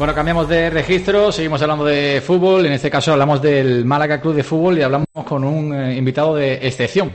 Bueno, cambiamos de registro, seguimos hablando de fútbol, en este caso hablamos del Málaga Club de Fútbol y hablamos con un invitado de excepción.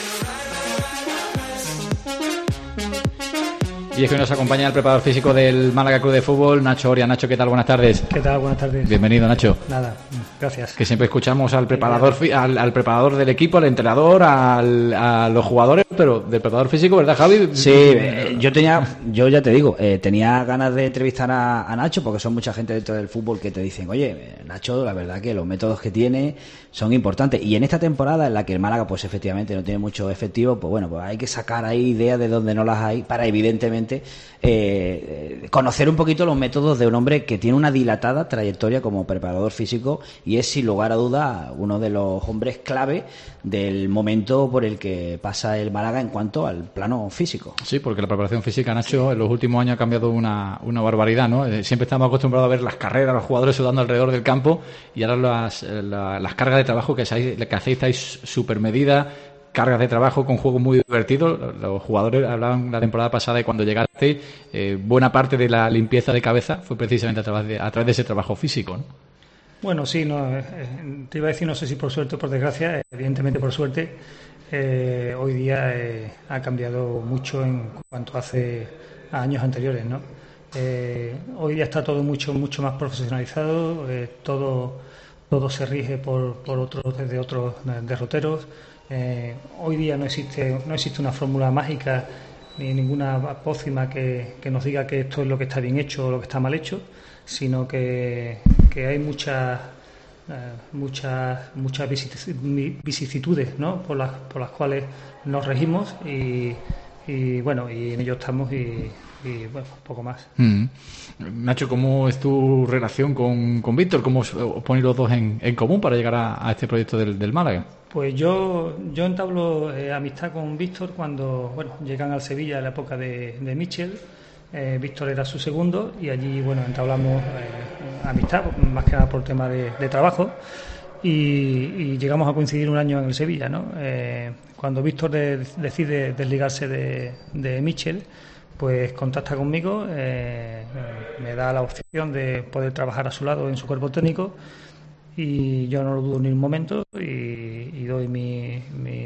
Y es que nos acompaña el preparador físico del Málaga Club de Fútbol, Nacho Oria. Nacho, ¿qué tal? Buenas tardes. ¿Qué tal? Buenas tardes. Bienvenido, Nacho. Nada, gracias. Que siempre escuchamos al preparador al preparador del equipo, al entrenador, a los jugadores, pero del preparador físico, ¿verdad, Javi? Sí, yo ya te digo, tenía ganas de entrevistar a Nacho, porque son mucha gente dentro del fútbol que te dicen, oye, Nacho, la verdad que los métodos que tiene son importantes. Y en esta temporada en la que el Málaga, pues efectivamente no tiene mucho efectivo, pues bueno, pues hay que sacar ahí ideas de donde no las hay para evidentemente conocer un poquito los métodos de un hombre que tiene una dilatada trayectoria como preparador físico y es sin lugar a duda uno de los hombres clave del momento por el que pasa el Málaga en cuanto al plano físico. Sí, porque la preparación física, Nacho, en los últimos años ha cambiado una barbaridad, ¿no? Siempre estamos acostumbrados a ver las carreras, los jugadores sudando alrededor del campo y ahora las cargas de trabajo que hacéis estáis súper medidas, cargas de trabajo con juegos muy divertidos. Los jugadores hablaban la temporada pasada y cuando llegaste, buena parte de la limpieza de cabeza fue precisamente a través de ese trabajo físico, ¿no? Bueno, sí, te iba a decir, no sé si por suerte o por desgracia, evidentemente por suerte, hoy día ha cambiado mucho en cuanto hace a años anteriores, ¿no? Hoy día está todo mucho más profesionalizado, todo se rige por otros derroteros. Hoy día no existe una fórmula mágica ni ninguna pócima que nos diga que esto es lo que está bien hecho o lo que está mal hecho, sino que hay muchas vicisitudes, ¿no? por las cuales nos regimos y bueno, y en ello estamos y bueno, poco más. Nacho, ¿cómo es tu relación con Víctor? ¿Cómo os ponéis los dos en común para llegar a este proyecto del Málaga? Pues yo entablo amistad con Víctor cuando llegan al Sevilla en la época de Michel. Víctor era su segundo y allí entablamos amistad, más que nada por tema de trabajo y llegamos a coincidir un año en el Sevilla, ¿no? Cuando Víctor decide desligarse de Michel, pues contacta conmigo, me da la opción de poder trabajar a su lado en su cuerpo técnico y yo no lo dudo ni un momento y doy mi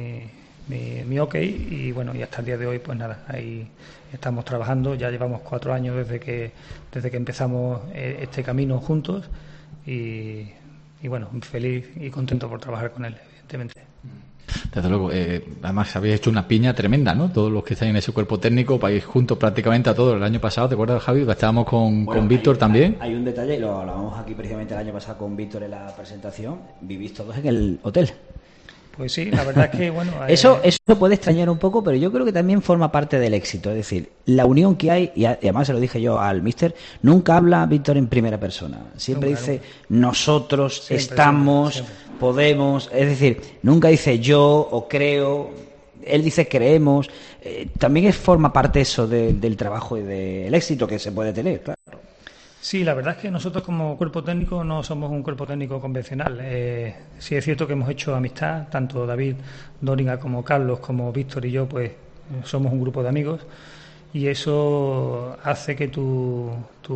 ok y bueno, y hasta el día de hoy pues nada, ahí estamos trabajando. Ya llevamos 4 años desde que empezamos este camino juntos y bueno, feliz y contento por trabajar con él, evidentemente. Desde luego, además habéis hecho una piña tremenda, ¿no? Todos los que estáis en ese cuerpo técnico, vais juntos prácticamente a todos. El año pasado, ¿te acuerdas, Javi? Estábamos con Víctor también. Hay un detalle, y lo hablábamos aquí precisamente el año pasado con Víctor en la presentación. Vivís todos en el hotel. Pues sí, la verdad es que bueno... Eso puede extrañar un poco, pero yo creo que también forma parte del éxito. Es decir, la unión que hay, y además se lo dije yo al míster, nunca habla Víctor en primera persona. Siempre dice nosotros, estamos, podemos. Es decir, nunca dice yo o creo. Él dice creemos. También forma parte eso del trabajo y del éxito que se puede tener, claro. Sí, la verdad es que nosotros como cuerpo técnico no somos un cuerpo técnico convencional. Sí es cierto que hemos hecho amistad, tanto David Dóriga como Carlos, como Víctor y yo, pues somos un grupo de amigos y eso hace que tu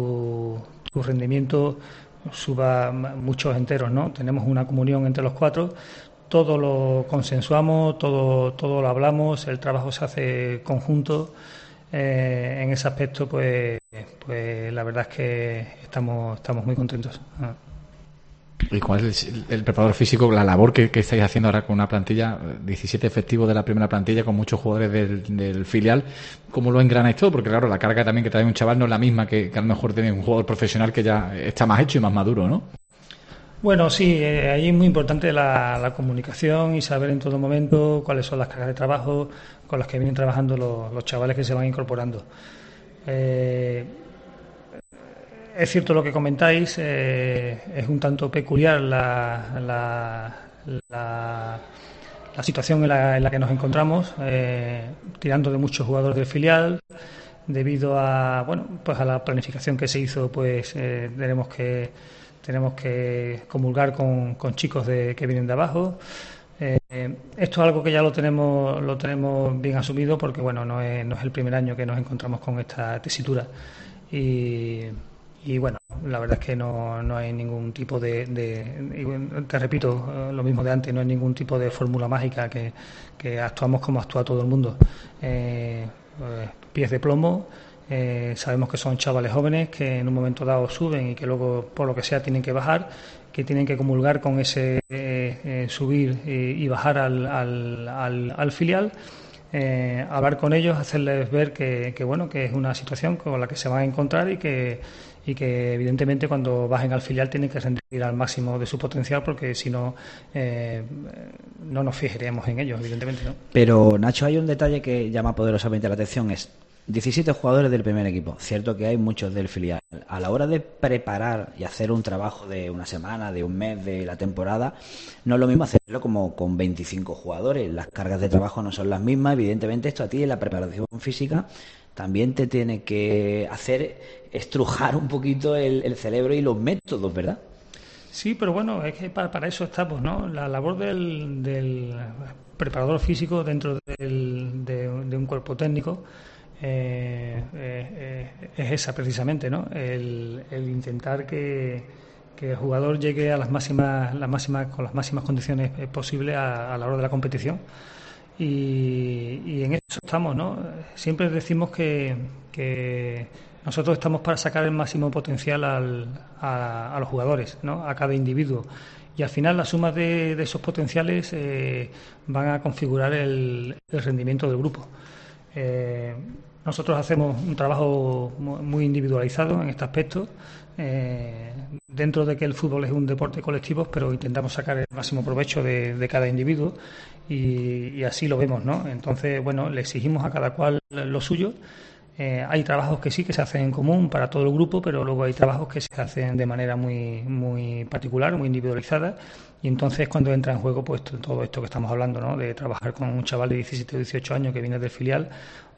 rendimiento suba muchos enteros, ¿no? Tenemos una comunión entre los 4, todo lo consensuamos, todo lo hablamos, el trabajo se hace conjunto. En ese aspecto pues la verdad es que estamos muy contentos. ¿Y cuál es el preparador físico, la labor que estáis haciendo ahora con una plantilla, 17 efectivos de la primera plantilla, con muchos jugadores del filial? ¿Cómo lo engranáis todo? Porque claro, la carga también que trae un chaval no es la misma que a lo mejor tiene un jugador profesional que ya está más hecho y más maduro, ¿no? Bueno, sí, ahí es muy importante la comunicación y saber en todo momento cuáles son las cargas de trabajo con las que vienen trabajando los chavales que se van incorporando. Es cierto lo que comentáis, es un tanto peculiar la situación en la que nos encontramos, tirando de muchos jugadores del filial, debido a a la planificación que se hizo, pues tenemos que comulgar con chicos que vienen de abajo. Esto es algo que ya lo tenemos bien asumido porque no es el primer año que nos encontramos con esta tesitura y Y bueno, la verdad es que no hay ningún tipo te repito lo mismo de antes, no hay ningún tipo de fórmula mágica, que actuamos como actúa todo el mundo. Pies de plomo. Sabemos que son chavales jóvenes que en un momento dado suben y que luego por lo que sea tienen que bajar, que tienen que comulgar con ese subir y bajar al filial. Hablar con ellos, hacerles ver que es una situación con la que se van a encontrar y que evidentemente cuando bajen al filial tienen que rendir al máximo de su potencial, porque si no no nos fijaremos en ellos, evidentemente, ¿no? Pero Nacho, hay un detalle que llama poderosamente la atención, es 17 jugadores del primer equipo. Cierto que hay muchos del filial. A la hora de preparar y hacer un trabajo de una semana, de un mes, de la temporada, no es lo mismo hacerlo como con 25 jugadores. Las cargas de trabajo no son las mismas. Evidentemente, esto a ti en la preparación física también te tiene que hacer estrujar un poquito el cerebro y los métodos, ¿verdad? Sí, pero bueno, es que para eso estamos, ¿no? La labor del preparador físico dentro de un cuerpo técnico es esa precisamente, ¿no? El intentar que el jugador llegue a con las máximas condiciones posibles a la hora de la competición, y en eso estamos, ¿no? Siempre decimos que nosotros estamos para sacar el máximo potencial a los jugadores, ¿no? A cada individuo, y al final las sumas de esos potenciales van a configurar el rendimiento del grupo. Nosotros hacemos un trabajo muy individualizado en este aspecto, dentro de que el fútbol es un deporte colectivo, pero intentamos sacar el máximo provecho de cada individuo, y así lo vemos, ¿no? Entonces, bueno, le exigimos a cada cual lo suyo. Hay trabajos que sí que se hacen en común para todo el grupo, pero luego hay trabajos que se hacen de manera muy, muy particular, muy individualizada, y entonces cuando entra en juego pues todo esto que estamos hablando, ¿no? De trabajar con un chaval de 17 o 18 años que viene del filial,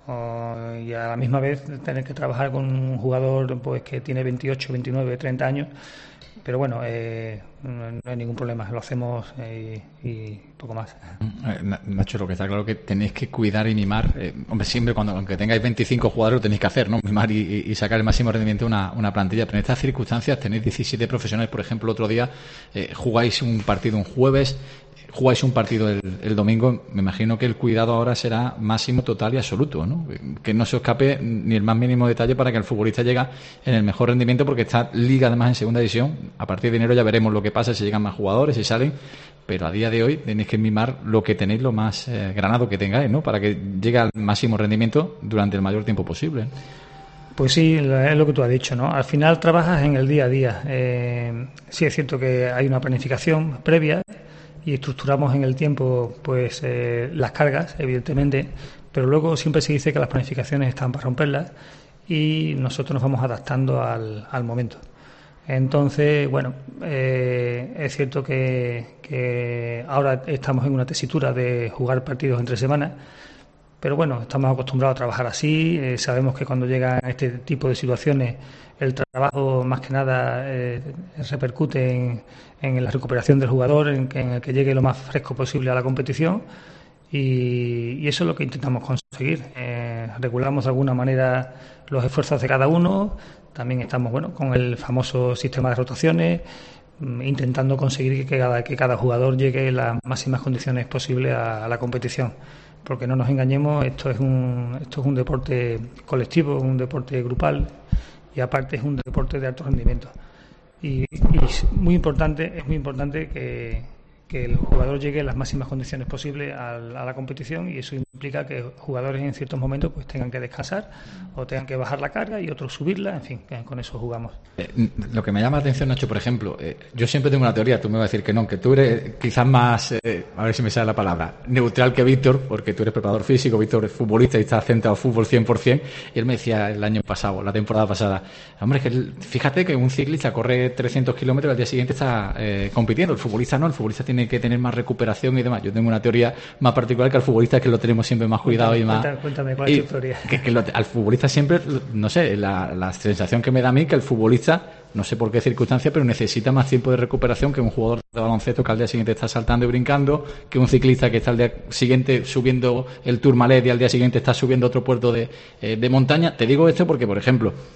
y a la misma vez tener que trabajar con un jugador pues que tiene 28, 29, 30 años. Pero bueno, no hay ningún problema, lo hacemos y poco más. Nacho, lo que está claro que tenéis que cuidar y mimar. Hombre, siempre aunque tengáis 25 jugadores lo tenéis que hacer, ¿no? Mimar y sacar el máximo rendimiento de una plantilla. Pero en estas circunstancias tenéis 17 profesionales. Por ejemplo, el otro día jugáis un partido un jueves, jugáis un partido el domingo. Me imagino que el cuidado ahora será máximo, total y absoluto, ¿no? Que no se os escape ni el más mínimo detalle para que el futbolista llegue en el mejor rendimiento, porque esta liga además en segunda división. A partir de enero ya veremos lo que pasa, si llegan más jugadores, si salen, pero a día de hoy tenéis que mimar lo que tenéis, lo más granado que tengáis, ¿no? Para que llegue al máximo rendimiento durante el mayor tiempo posible. Pues sí, es lo que tú has dicho, ¿no? Al final trabajas en el día a día. Sí es cierto que hay una planificación previa y estructuramos en el tiempo pues las cargas, evidentemente, pero luego siempre se dice que las planificaciones están para romperlas, y nosotros nos vamos adaptando al momento. Entonces, bueno, es cierto que ahora estamos en una tesitura de jugar partidos entre semanas, pero bueno, estamos acostumbrados a trabajar así. Sabemos que cuando llegan a este tipo de situaciones el trabajo más que nada repercute en la recuperación del jugador, en el que llegue lo más fresco posible a la competición, y eso es lo que intentamos conseguir. Regulamos de alguna manera los esfuerzos de cada uno. También estamos con el famoso sistema de rotaciones, intentando conseguir que cada jugador llegue en las máximas condiciones posibles a la competición. Porque no nos engañemos, esto es un deporte colectivo, un deporte grupal, y aparte es un deporte de alto rendimiento. Y es muy importante que el jugador llegue en las máximas condiciones posibles a la competición, y eso implica que jugadores en ciertos momentos pues tengan que descansar o tengan que bajar la carga y otros subirla, en fin, con eso jugamos. Lo que me llama la atención, Nacho, por ejemplo, yo siempre tengo una teoría, tú me vas a decir que no, que tú eres quizás más, a ver si me sale la palabra, neutral que Víctor, porque tú eres preparador físico, Víctor es futbolista y está centrado al fútbol 100%, y él me decía el año pasado, la temporada pasada, hombre, es que fíjate que un ciclista corre 300 kilómetros y al día siguiente está compitiendo, el futbolista no, el futbolista tiene que tener más recuperación y demás. Yo tengo una teoría más particular, que al futbolista es que lo tenemos siempre más cuidado y más... Cuéntame cuál es tu teoría. Al futbolista siempre, no sé, la sensación que me da a mí, que el futbolista, no sé por qué circunstancia, pero necesita más tiempo de recuperación que un jugador de baloncesto que al día siguiente está saltando y brincando, que un ciclista que está al día siguiente subiendo el Tourmalet y al día siguiente está subiendo otro puerto de montaña. Te digo esto porque, por ejemplo,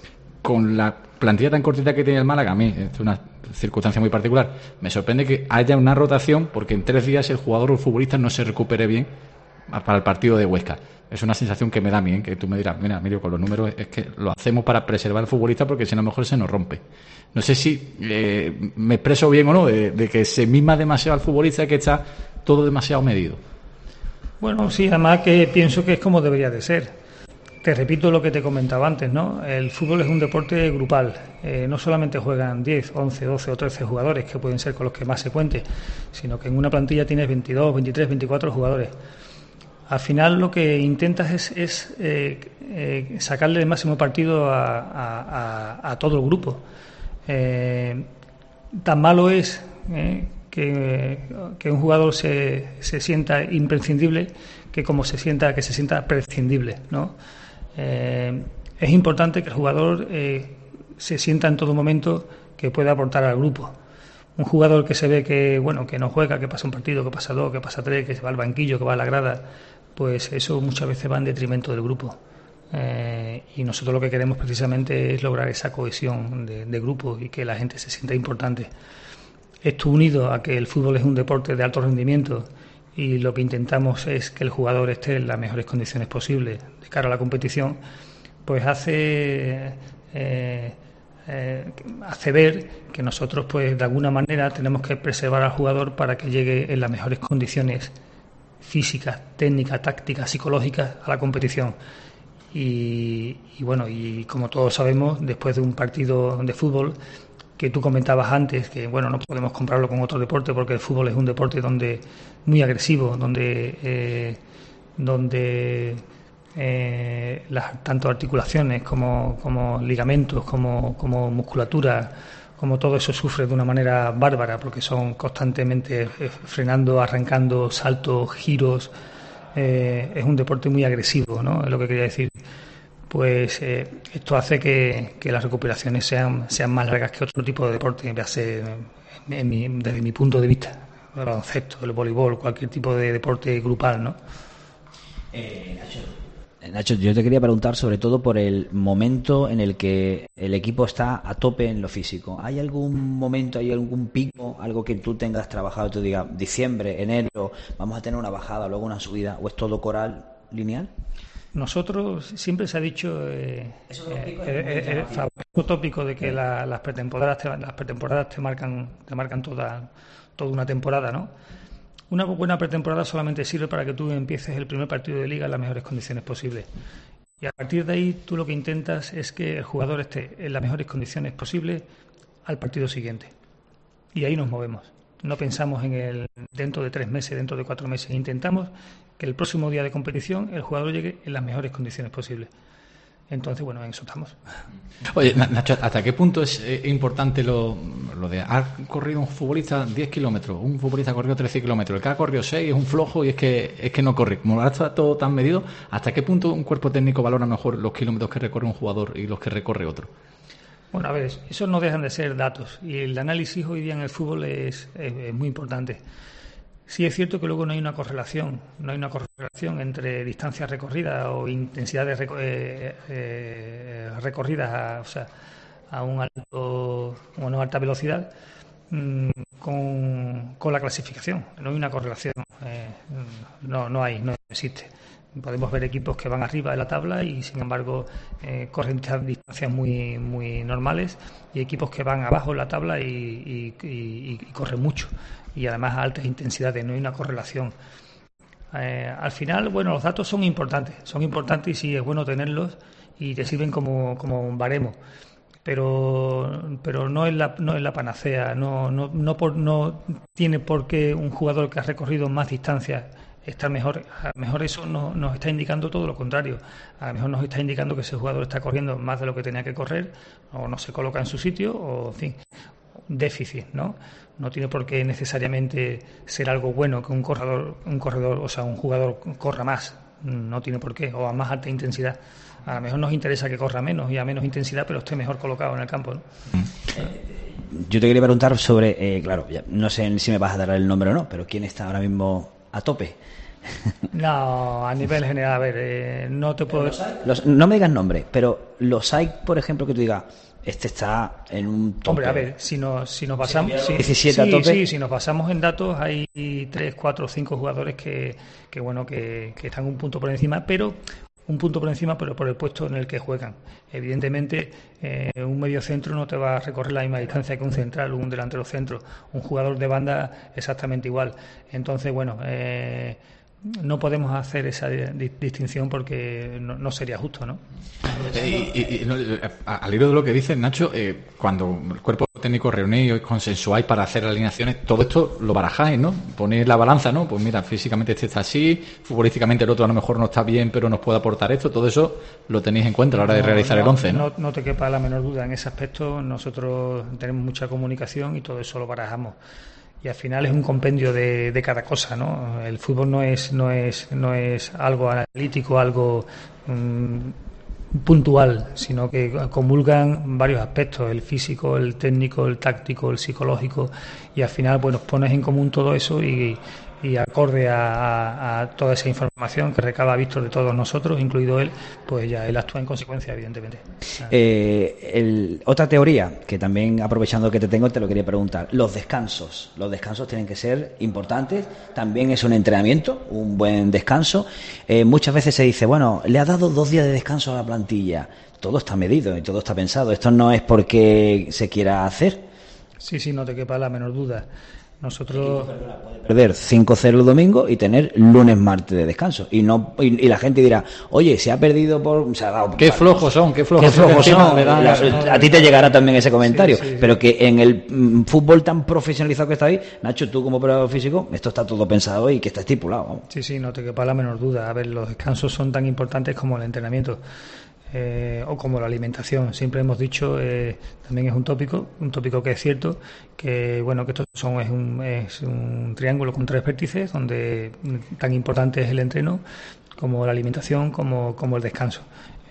con la plantilla tan cortita que tiene el Málaga, a mí es una circunstancia muy particular, me sorprende que haya una rotación, porque en 3 días el jugador o el futbolista no se recupere bien para el partido de Huesca. Es una sensación que me da a mí, que tú me dirás, mira, Emilio, con los números es que lo hacemos para preservar al futbolista, porque si no, a lo mejor se nos rompe. No sé si me expreso bien o no, de que se mima demasiado al futbolista, que está todo demasiado medido. Bueno, sí, además que pienso que es como debería de ser. Te repito lo que te comentaba antes, ¿no? El fútbol es un deporte grupal. No solamente juegan 10, 11, 12 o 13 jugadores, que pueden ser con los que más se cuente, sino que en una plantilla tienes 22, 23, 24 jugadores. Al final lo que intentas es sacarle el máximo partido a todo el grupo. Tan malo es que un jugador se sienta imprescindible que como se sienta prescindible, ¿no? Es importante que el jugador se sienta en todo momento que pueda aportar al grupo. Un jugador que se ve que no juega, que pasa un partido, que pasa 2, que pasa 3, que se va al banquillo, que va a la grada, pues eso muchas veces va en detrimento del grupo. Y nosotros lo que queremos precisamente es lograr esa cohesión de grupo y que la gente se sienta importante. Esto unido a que el fútbol es un deporte de alto rendimiento y lo que intentamos es que el jugador esté en las mejores condiciones posibles de cara a la competición, pues hace ver que nosotros, pues de alguna manera, tenemos que preservar al jugador para que llegue en las mejores condiciones físicas, técnicas, tácticas, psicológicas a la competición. Y como todos sabemos, después de un partido de fútbol, que tú comentabas antes, que no podemos compararlo con otro deporte porque el fútbol es un deporte muy agresivo, donde tanto articulaciones como ligamentos, como musculatura, como todo eso sufre de una manera bárbara, porque son constantemente frenando, arrancando, saltos, giros. Es un deporte muy agresivo, ¿no? Es lo que quería decir. Pues esto hace que las recuperaciones sean más largas que otro tipo de deporte, desde mi punto de vista, el baloncesto, el voleibol, cualquier tipo de deporte grupal, ¿no? Nacho, yo te quería preguntar sobre todo por el momento en el que el equipo está a tope en lo físico. ¿Hay algún momento, hay algún pico, algo que tú tengas trabajado, tú digas, diciembre, enero, vamos a tener una bajada, luego una subida, o es todo coral lineal? Nosotros siempre se ha dicho el famoso tópico de que las pretemporadas te marcan toda una temporada, ¿no? Una buena pretemporada solamente sirve para que tú empieces el primer partido de liga en las mejores condiciones posibles. Y a partir de ahí tú lo que intentas es que el jugador esté en las mejores condiciones posibles al partido siguiente. Y ahí nos movemos. No pensamos dentro de 3 meses, dentro de 4 meses. Intentamos que el próximo día de competición el jugador llegue en las mejores condiciones posibles. Entonces, en eso estamos. Oye, Nacho, ¿hasta qué punto es importante lo de ha corrido un futbolista 10 kilómetros, un futbolista ha corrido 13 kilómetros, el que ha corrido 6 es un flojo y es que no corre? Como ahora está todo tan medido, ¿hasta qué punto un cuerpo técnico valora mejor los kilómetros que recorre un jugador y los que recorre otro? Bueno, a ver, esos no dejan de ser datos y el análisis hoy día en el fútbol es muy importante. Sí es cierto que luego no hay una correlación entre distancias recorridas o intensidades recorridas a una alta velocidad con la clasificación. No hay una correlación, no existe. Podemos ver equipos que van arriba de la tabla y sin embargo corren distancias muy, muy normales, y equipos que van abajo en la tabla y corren mucho, y además a altas intensidades. No hay una correlación. Al final, los datos son importantes y sí es bueno tenerlos y te sirven como un baremo, pero no es la panacea. No tiene por qué un jugador que ha recorrido más distancias estar mejor. A lo mejor eso nos está indicando todo lo contrario. A lo mejor nos está indicando que ese jugador está corriendo más de lo que tenía que correr, o no se coloca en su sitio, o en fin, déficit, ¿no? No tiene por qué necesariamente ser algo bueno que un jugador corra más. No tiene por qué, o a más alta intensidad. A lo mejor nos interesa que corra menos y a menos intensidad, pero esté mejor colocado en el campo, ¿no? Yo te quería preguntar sobre, claro, no sé si me vas a dar el nombre o no, pero ¿quién está ahora mismo a tope? No, a nivel general, a ver, no te puedo... No me digas nombre, pero los hay, por ejemplo, que tú digas, este está en un tope. Hombre, a ver, si nos basamos... 17 a tope. Si nos basamos en datos, hay 3, 4, 5 jugadores que están un punto por encima, pero por el puesto en el que juegan. Evidentemente, un mediocentro no te va a recorrer la misma distancia que un central, un delantero centro, un jugador de banda exactamente igual. Entonces, bueno, no podemos hacer esa distinción porque no sería justo, ¿no? Al hilo de lo que dices, Nacho, cuando el cuerpo técnico reunido y consensuáis para hacer alineaciones, todo esto lo barajáis, ¿no? Ponéis la balanza, ¿no? Pues mira, físicamente este está así, futbolísticamente el otro a lo mejor no está bien, pero nos puede aportar esto. Todo eso lo tenéis en cuenta a la hora de realizar el 11, ¿no? No te quepa la menor duda en ese aspecto. Nosotros tenemos mucha comunicación y todo eso lo barajamos. Y al final es un compendio de cada cosa, ¿no? El fútbol no es algo analítico, algo puntual, sino que comulgan varios aspectos: el físico, el técnico, el táctico, el psicológico, y al final pues nos pones en común todo eso y acorde a toda esa información que recaba Víctor de todos nosotros, incluido él, pues ya él actúa en consecuencia, evidentemente. Otra teoría, que también aprovechando que te tengo, te lo quería preguntar: los descansos tienen que ser importantes, también es un entrenamiento, un buen descanso. Muchas veces se dice, bueno, le ha dado 2 días de descanso a la plantilla. Todo está medido y todo está pensado, esto no es porque se quiera hacer. Sí, no te quepa la menor duda. Nosotros perder 5-0 el domingo y tener lunes, martes de descanso, y la gente dirá, oye, se ha perdido se ha dado, qué flojos son. A ti te llegará también ese comentario, sí. Pero que en el fútbol tan profesionalizado que está ahí, Nacho, tú como operador físico, esto está todo pensado y que está estipulado, vamos. Sí, no te quepa la menor duda. A ver, los descansos son tan importantes como el entrenamiento. O como la alimentación. Siempre hemos dicho, también es un tópico que es cierto, que bueno, que esto es un triángulo con 3 vértices, donde tan importante es el entreno como la alimentación como el descanso.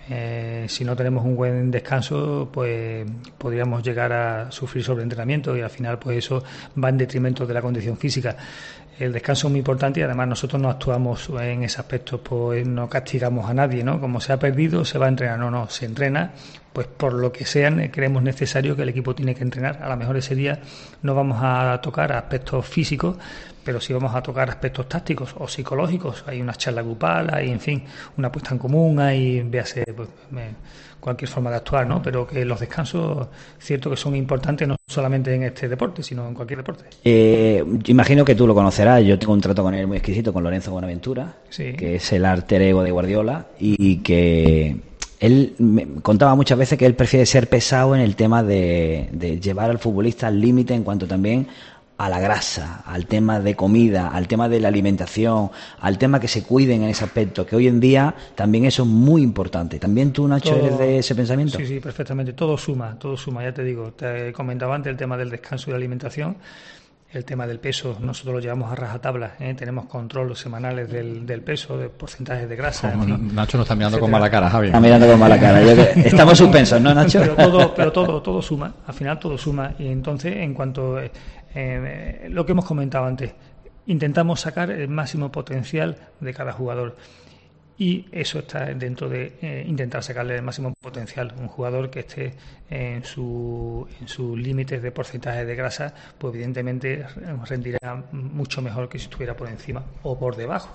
Si no tenemos un buen descanso, pues podríamos llegar a sufrir sobreentrenamiento, y al final pues eso va en detrimento de la condición física. El descanso es muy importante, y además nosotros no actuamos en ese aspecto, pues no castigamos a nadie, ¿no? Como se ha perdido, se va a entrenar. No, se entrena, pues por lo que sean, creemos necesario que el equipo tiene que entrenar. A lo mejor ese día no vamos a tocar aspectos físicos, pero sí vamos a tocar aspectos tácticos o psicológicos. Hay una charla grupal, hay, en fin, una puesta en común, hay, véase, pues, cualquier forma de actuar, ¿no? Pero que los descansos, cierto que son importantes, no solamente en este deporte, sino en cualquier deporte. Imagino que tú lo conocerás. Yo tengo un trato con él muy exquisito, con Lorenzo Buenaventura, sí, que es el alter ego de Guardiola, y que él me contaba muchas veces que él prefiere ser pesado en el tema de llevar al futbolista al límite en cuanto también a la grasa, al tema de comida, al tema de la alimentación, al tema que se cuiden en ese aspecto, que hoy en día también eso es muy importante. ¿También tú, Nacho, eres de ese pensamiento? Sí, perfectamente. Todo suma, ya te digo. Te comentaba antes el tema del descanso y la alimentación. El tema del peso, nosotros lo llevamos a rajatabla, tenemos controles semanales del peso, de porcentajes de grasa. En fin, Nacho nos está mirando con mala cara, Javi. Está mirando con mala cara. Estamos suspensos, ¿no, Nacho? Pero todo suma, al final todo suma. Y entonces, en cuanto lo que hemos comentado antes, intentamos sacar el máximo potencial de cada jugador. Y eso está dentro de intentar sacarle el máximo potencial. Un jugador que esté en sus límites de porcentaje de grasa, pues evidentemente rendirá mucho mejor que si estuviera por encima o por debajo.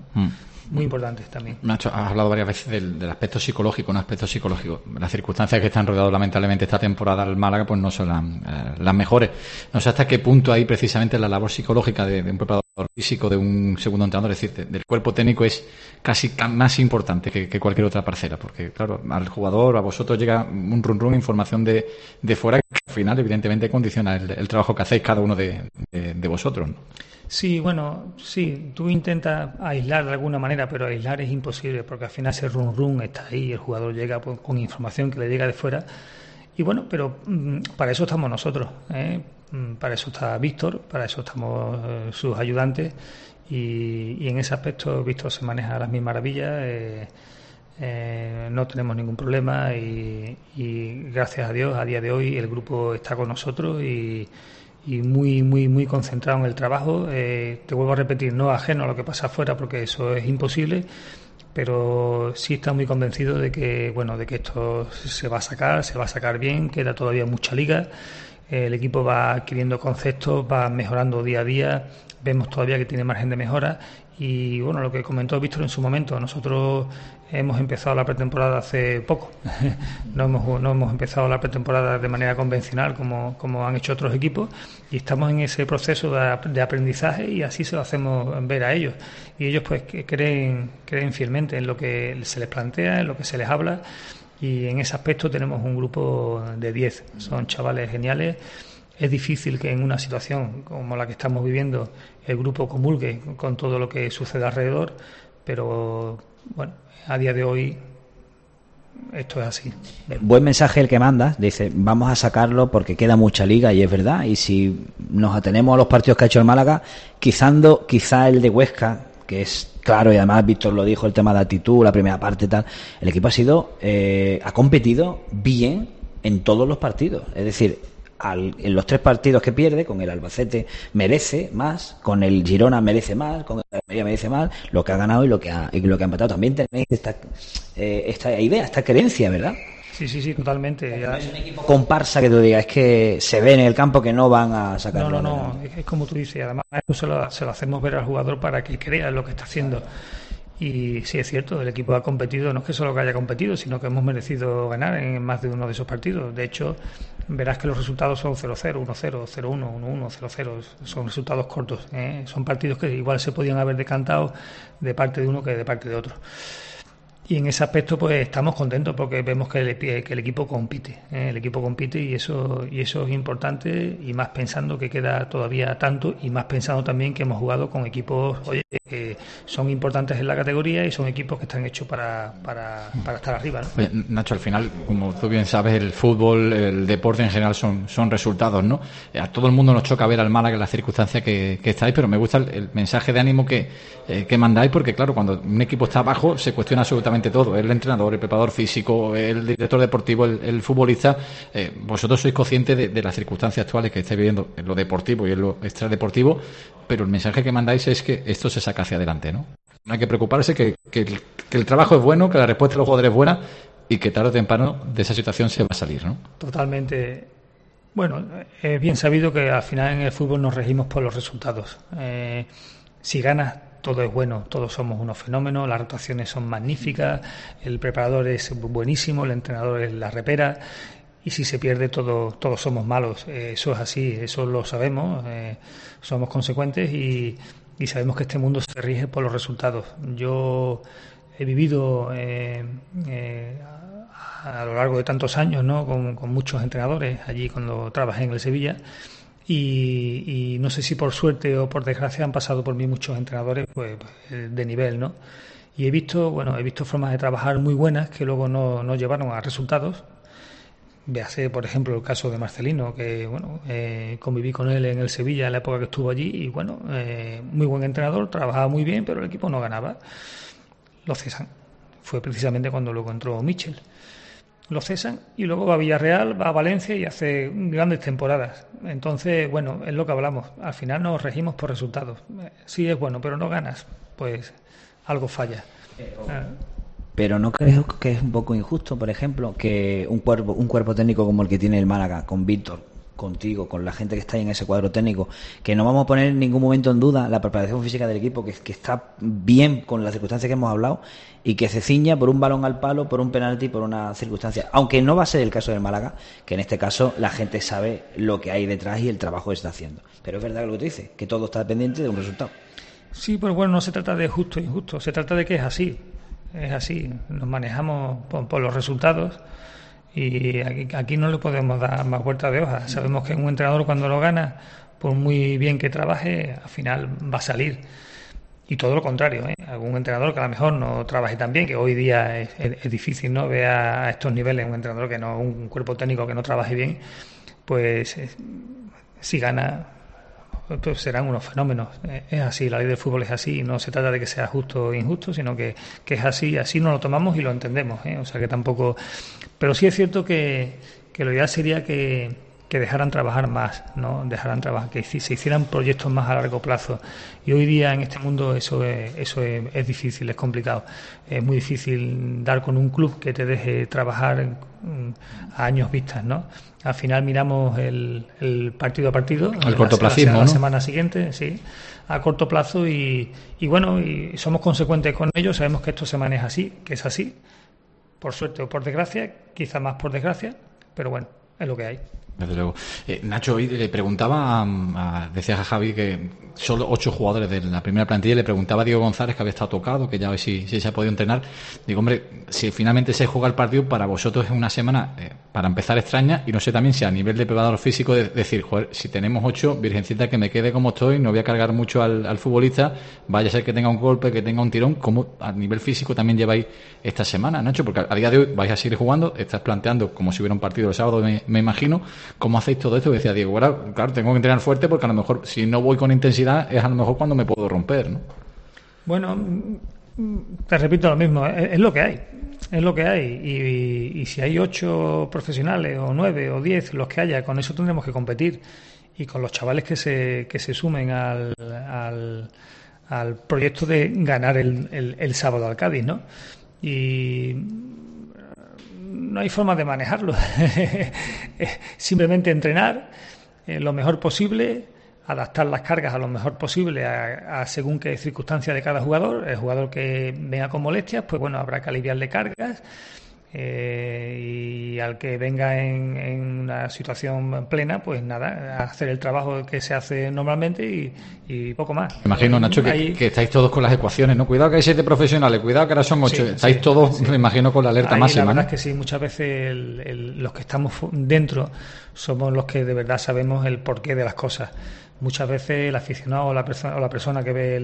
Muy importante también. Nacho, has hablado varias veces del aspecto psicológico, un aspecto psicológico. Las circunstancias que están rodeadas lamentablemente esta temporada al Málaga pues no son las mejores. No sé hasta qué punto ahí precisamente la labor psicológica de un preparador físico, de un segundo entrenador, es decir, del cuerpo técnico, es casi más importante que cualquier otra parcela, porque claro, al jugador, a vosotros llega un run, información de fuera que al final evidentemente condiciona el trabajo que hacéis cada uno de vosotros, ¿no? Sí, bueno, sí, tú intentas aislar de alguna manera, pero aislar es imposible, porque al final ese run está ahí, el jugador llega pues, con información que le llega de fuera, y bueno, pero para eso estamos nosotros, para eso está Víctor, para eso estamos sus ayudantes, y en ese aspecto Víctor se maneja a las mil maravillas. No tenemos ningún problema y gracias a Dios a día de hoy el grupo está con nosotros y y muy concentrado en el trabajo. Te vuelvo a repetir, no ajeno a lo que pasa afuera, porque eso es imposible, pero sí está muy convencido de que esto se va a sacar bien. Queda todavía mucha liga, el equipo va adquiriendo conceptos, va mejorando día a día, vemos todavía que tiene margen de mejora. Y bueno, lo que comentó Víctor en su momento, nosotros hemos empezado la pretemporada hace poco. No hemos empezado la pretemporada de manera convencional como han hecho otros equipos, y estamos en ese proceso de aprendizaje, y así se lo hacemos ver a ellos. Y ellos pues que creen fielmente en lo que se les plantea, en lo que se les habla, y en ese aspecto tenemos un grupo de 10. Son chavales geniales. Es difícil que en una situación como la que estamos viviendo el grupo comulgue con todo lo que sucede alrededor, pero bueno, a día de hoy esto es así. Buen mensaje el que manda, dice, vamos a sacarlo porque queda mucha liga, y es verdad, y si nos atenemos a los partidos que ha hecho el Málaga, quizá el de Huesca, que es claro, y además Víctor lo dijo, el tema de actitud, la primera parte tal, el equipo ha competido bien en todos los partidos, es decir, en los 3 partidos que pierde, con el Albacete merece más, con el Girona merece más, con el Almería merece más, lo que ha ganado y lo que ha empatado. También tenéis esta idea, esta creencia, ¿verdad? Sí, totalmente. No es un equipo comparsa que tú digas, es que se ve en el campo que no van a sacarlo. No, es como tú dices, además eso se lo hacemos ver al jugador para que crea en lo que está haciendo. Y sí, es cierto, el equipo ha competido, no es que solo que haya competido, sino que hemos merecido ganar en más de uno de esos partidos. De hecho, verás que los resultados son 0-0, 1-0, 0-1, 1-1, 0-0, son resultados cortos, ¿eh? Son partidos que igual se podían haber decantado de parte de uno que de parte de otro. Y en ese aspecto pues estamos contentos porque vemos que el equipo compite, el equipo compite, y eso es importante, y más pensando que queda todavía tanto, y más pensando también que hemos jugado con equipos que son importantes en la categoría, y son equipos que están hechos para estar arriba, ¿no? Oye, Nacho, al final, como tú bien sabes, el fútbol, el deporte en general son resultados, ¿no? A todo el mundo nos choca ver al Málaga en las circunstancias que estáis, pero me gusta el mensaje de ánimo que mandáis, porque claro, cuando un equipo está abajo se cuestiona absolutamente todo, el entrenador, el preparador físico, el director deportivo, el futbolista. Vosotros sois conscientes de las circunstancias actuales que estáis viviendo en lo deportivo y en lo extradeportivo, pero el mensaje que mandáis es que esto se saca hacia adelante, ¿no? No hay que preocuparse, que el trabajo es bueno, que la respuesta de los jugadores es buena, y que tarde o temprano de esa situación se va a salir, ¿no? Totalmente. Bueno, es bien sabido que al final en el fútbol nos regimos por los resultados. Si ganas, todo es bueno, todos somos unos fenómenos, las rotaciones son magníficas, el preparador es buenísimo, el entrenador es la repera, y si se pierde todos somos malos. Eso es así, eso lo sabemos, somos consecuentes, y sabemos que este mundo se rige por los resultados. Yo he vivido a lo largo de tantos años, ¿no?, con muchos entrenadores allí cuando trabajé en el Sevilla, y no sé si por suerte o por desgracia han pasado por mí muchos entrenadores pues de nivel, ¿no? Y he visto formas de trabajar muy buenas que luego no llevaron a resultados. Véase, por ejemplo, el caso de Marcelino, que conviví con él en el Sevilla en la época que estuvo allí, y muy buen entrenador, trabajaba muy bien, pero el equipo no ganaba. Lo cesan. Fue precisamente cuando luego entró Michel. Lo cesan y luego va a Villarreal, va a Valencia y hace grandes temporadas. Entonces, es lo que hablamos. Al final nos regimos por resultados. Sí es bueno, pero no ganas, pues algo falla. Pero ¿no creo que es un poco injusto, por ejemplo, que un cuerpo técnico como el que tiene el Málaga, con Víctor, contigo, con la gente que está ahí en ese cuadro técnico, que no vamos a poner en ningún momento en duda la preparación física del equipo, que está bien con las circunstancias que hemos hablado, y que se ciña por un balón al palo, por un penalti, por una circunstancia, aunque no va a ser el caso del Málaga, que en este caso la gente sabe lo que hay detrás y el trabajo que está haciendo? Pero es verdad lo que tú dices, que todo está dependiente de un resultado. Sí, pero no se trata de justo e injusto, se trata de que es así, nos manejamos por los resultados. Y aquí no le podemos dar más vueltas de hoja. Sabemos que un entrenador, cuando lo gana, por muy bien que trabaje, al final va a salir. Y todo lo contrario, algún entrenador que a lo mejor no trabaje tan bien, que hoy día es difícil, ¿no?, ver a estos niveles un entrenador que no, un cuerpo técnico que no trabaje bien, pues si gana, pues serán unos fenómenos. Es así, la ley del fútbol es así, no se trata de que sea justo o injusto, sino que es así nos lo tomamos y lo entendemos, o sea que tampoco. Pero sí es cierto que lo ideal sería que que dejaran trabajar más, ¿no? Dejaran trabajar, que se hicieran proyectos más a largo plazo. Y hoy día en este mundo eso es difícil, es complicado. Es muy difícil dar con un club que te deje trabajar a años vistas, ¿no? Al final miramos el partido a partido, el cortoplacismo, la semana siguiente, sí, a corto plazo y bueno, y somos consecuentes con ello, sabemos que esto se maneja así, que es así, por suerte o por desgracia, quizá más por desgracia, pero bueno, es lo que hay. Desde luego. Nacho, hoy le preguntaba, decía a Javi que solo 8 jugadores de la primera plantilla, le preguntaba a Diego González, que había estado tocado, que ya hoy si se ha podido entrenar. Digo, hombre, si finalmente se juega el partido, para vosotros es una semana, para empezar, extraña, y no sé también si a nivel de preparador físico, decir, joder, si tenemos 8, virgencita, que me quede como estoy, no voy a cargar mucho al futbolista, vaya a ser que tenga un golpe, que tenga un tirón. ¿Cómo a nivel físico también lleváis esta semana, Nacho? Porque a día de hoy vais a seguir jugando, estás planteando como si hubiera un partido el sábado, me imagino. ¿Cómo hacéis todo esto? Decía Diego, bueno, claro, tengo que entrenar fuerte porque a lo mejor si no voy con intensidad es a lo mejor cuando me puedo romper, ¿no? Bueno, te repito lo mismo, es lo que hay, es lo que hay y si hay 8 profesionales o 9 o 10, los que haya, con eso tendremos que competir y con los chavales que se sumen al proyecto de ganar el sábado al Cádiz, ¿no? Y no hay forma de manejarlo. Simplemente entrenar lo mejor posible, adaptar las cargas a lo mejor posible a según qué circunstancias de cada jugador. El jugador que venga con molestias, pues bueno, habrá que aliviarle cargas. Y al que venga en una situación plena, pues nada, hacer el trabajo que se hace normalmente y poco más. Me imagino, Nacho, que estáis todos con las ecuaciones, ¿no? Cuidado que hay 7 profesionales, cuidado que ahora son 8. Sí, estáis todos, sí. Me imagino, con la alerta máxima. La verdad, ¿no? Es que sí, muchas veces los que estamos dentro somos los que de verdad sabemos el porqué de las cosas. Muchas veces el aficionado o la persona que ve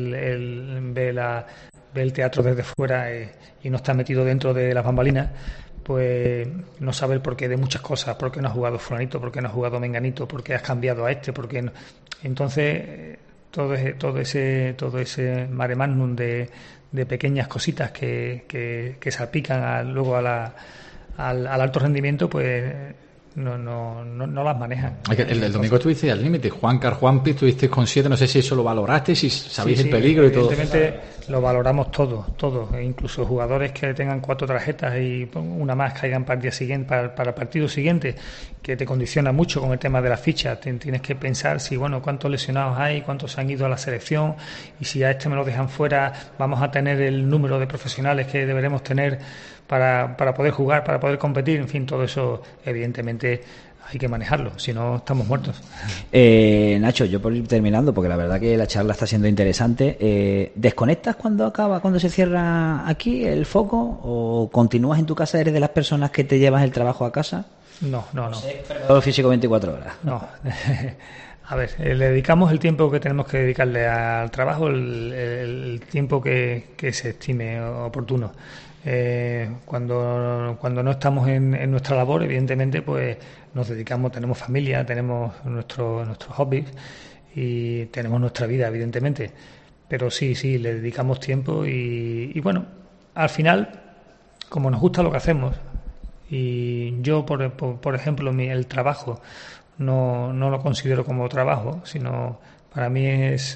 el teatro desde fuera y no está metido dentro de las bambalinas, pues no sabe el porqué de muchas cosas. ¿Por qué no ha jugado fulanito? ¿Por qué no ha jugado menganito? ¿Por qué has cambiado a este? ¿Por qué no? Entonces todo ese mare magnum de pequeñas cositas que salpican luego al alto rendimiento, pues no las manejan. El domingo estuvisteis al límite. Juanpi, estuvisteis con 7, no sé si eso lo valorasteis, si sabéis el peligro y todo. Evidentemente lo valoramos todo, incluso jugadores que tengan 4 tarjetas y una más caigan para el día siguiente, para el partido siguiente, que te condiciona mucho con el tema de las fichas. Tienes que pensar si, bueno, cuántos lesionados hay, cuántos han ido a la selección, y si a este me lo dejan fuera, vamos a tener el número de profesionales que deberemos tener para poder jugar, para poder competir. En fin, todo eso evidentemente hay que manejarlo, si no estamos muertos. Nacho, yo por ir terminando, porque la verdad que la charla está siendo interesante, ¿desconectas cuando se cierra aquí el foco o continúas en tu casa? ¿Eres de las personas que te llevas el trabajo a casa? No. Todo físico 24 horas. No. A ver, le dedicamos el tiempo que tenemos que dedicarle al trabajo, el tiempo que se estime oportuno. Cuando no estamos en nuestra labor, evidentemente, pues nos dedicamos, tenemos familia, tenemos nuestros hobbies y tenemos nuestra vida, evidentemente. Pero sí, le dedicamos tiempo y bueno, al final, como nos gusta lo que hacemos, y yo, por ejemplo, el trabajo no lo considero como trabajo, sino para mí es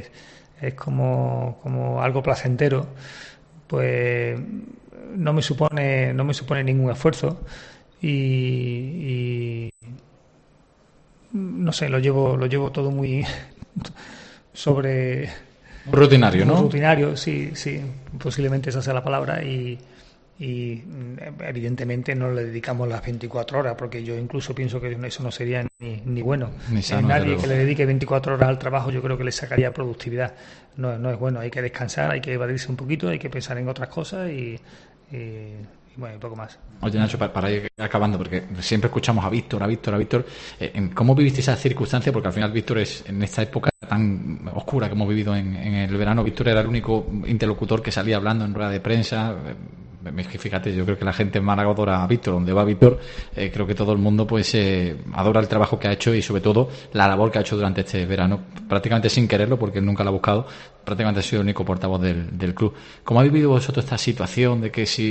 como algo placentero, pues no me supone ningún esfuerzo y no sé, lo llevo todo muy sobre rutinario, ¿no? Rutinario, sí, posiblemente esa sea la palabra y evidentemente no le dedicamos las 24 horas, porque yo incluso pienso que eso no sería ni bueno. Ni sano, nadie que le dedique 24 horas al trabajo, yo creo que le sacaría productividad. No es bueno, hay que descansar, hay que evadirse un poquito, hay que pensar en otras cosas y bueno, poco más. Oye, Nacho, para ir acabando, porque siempre escuchamos a Víctor. ¿Cómo viviste esa circunstancia? Porque al final Víctor es, en esta época tan oscura que hemos vivido en el verano, Víctor era el único interlocutor que salía hablando en rueda de prensa. es que fíjate, yo creo que la gente en Málaga adora a Víctor, donde va Víctor, creo que todo el mundo pues adora el trabajo que ha hecho y sobre todo la labor que ha hecho durante este verano, prácticamente sin quererlo, porque él nunca lo ha buscado, prácticamente ha sido el único portavoz del club. ¿Cómo habéis vivido vosotros esta situación de que si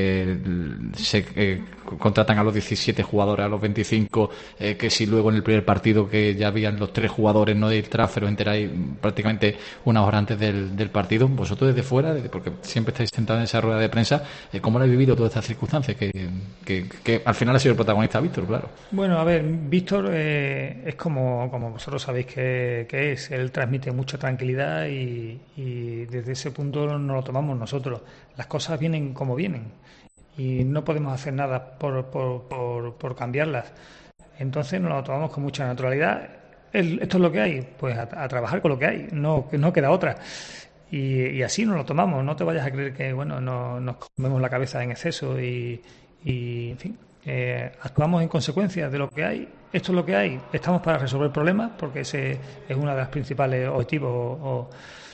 se contratan a los 17 jugadores, a los 25, que si luego en el primer partido que ya habían los 3 jugadores no de transfer, os enteráis prácticamente una hora antes del partido? Vosotros desde fuera, porque siempre estáis sentados en esa rueda de prensa, ¿cómo lo habéis vivido todas estas circunstancias? Que al final ha sido el protagonista Víctor, claro. Bueno, a ver, Víctor es como vosotros sabéis que es. Él transmite mucha tranquilidad y desde ese punto no lo tomamos nosotros. Las cosas vienen como vienen y no podemos hacer nada por cambiarlas. Entonces nos lo tomamos con mucha naturalidad. Esto es lo que hay, pues a trabajar con lo que hay, no queda otra. Y así nos lo tomamos. No te vayas a creer que nos comemos la cabeza en exceso y en fin, actuamos en consecuencia de lo que hay. Esto es lo que hay. Estamos para resolver problemas, porque ese es uno de los principales objetivos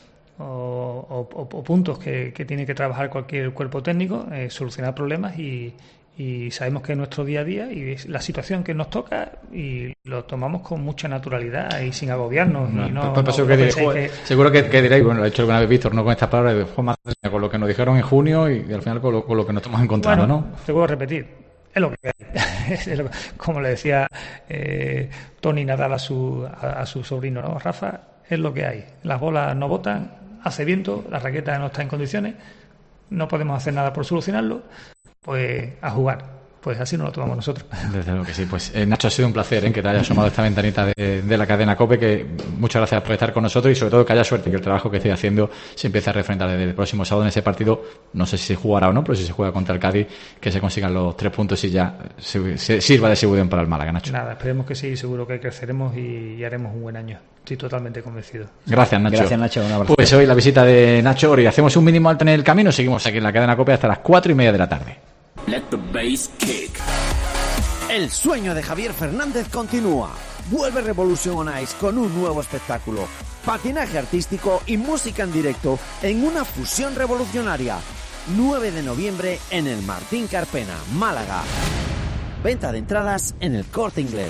o puntos que tiene que trabajar cualquier cuerpo técnico, solucionar problemas y sabemos que es nuestro día a día y es la situación que nos toca y lo tomamos con mucha naturalidad y sin agobiarnos. Seguro que diréis, bueno, lo he hecho alguna vez Víctor, no con estas palabras, con lo que nos dijeron en junio y al final con lo que nos estamos encontrando, bueno, ¿no? Te vuelvo a repetir, es lo que hay. Como le decía Tony Nadal a su sobrino, ¿no? Rafa, es lo que hay. Las bolas no botan, hace viento, la raqueta no está en condiciones, no podemos hacer nada por solucionarlo. Pues a jugar. Pues así nos lo tomamos nosotros. Desde luego que sí. Pues Nacho, ha sido un placer que te hayas asomado esta ventanita de la cadena COPE, que muchas gracias por estar con nosotros y sobre todo que haya suerte, que el trabajo que estoy haciendo se empiece a refrentar desde el próximo sábado en ese partido. No sé si se jugará o no, pero si se juega contra el Cádiz, que se consigan los 3 puntos y ya se sirva de seguridad para el Málaga, Nacho. Nada, esperemos que sí, seguro que creceremos y haremos un buen año. Estoy totalmente convencido. Gracias, Nacho. Gracias, Nacho. Un abrazo. Pues hoy la visita de Nacho Ori. Hacemos un mínimo alto en el camino, seguimos aquí en la cadena COPE hasta las 4:30 de la tarde. Let the bass kick. El sueño de Javier Fernández continúa. Vuelve Revolution on Ice con un nuevo espectáculo, patinaje artístico y música en directo en una fusión revolucionaria. 9 de noviembre en el Martín Carpena, Málaga. Venta de entradas en el Corte Inglés.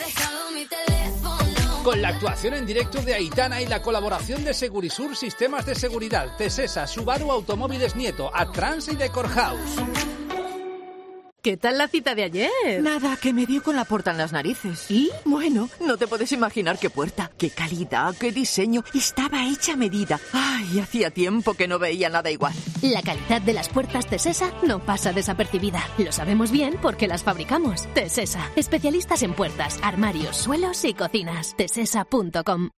Con la actuación en directo de Aitana y la colaboración de Segurisur Sistemas de Seguridad, Tesesa, Subaru Automóviles Nieto, Adtrans y Decor House. ¿Qué tal la cita de ayer? Nada, que me dio con la puerta en las narices. ¿Y? Bueno, no te puedes imaginar qué puerta, qué calidad, qué diseño. Estaba hecha a medida. Ay, hacía tiempo que no veía nada igual. La calidad de las puertas Tesesa no pasa desapercibida. Lo sabemos bien porque las fabricamos. Tesesa, especialistas en puertas, armarios, suelos y cocinas. Tesesa.com.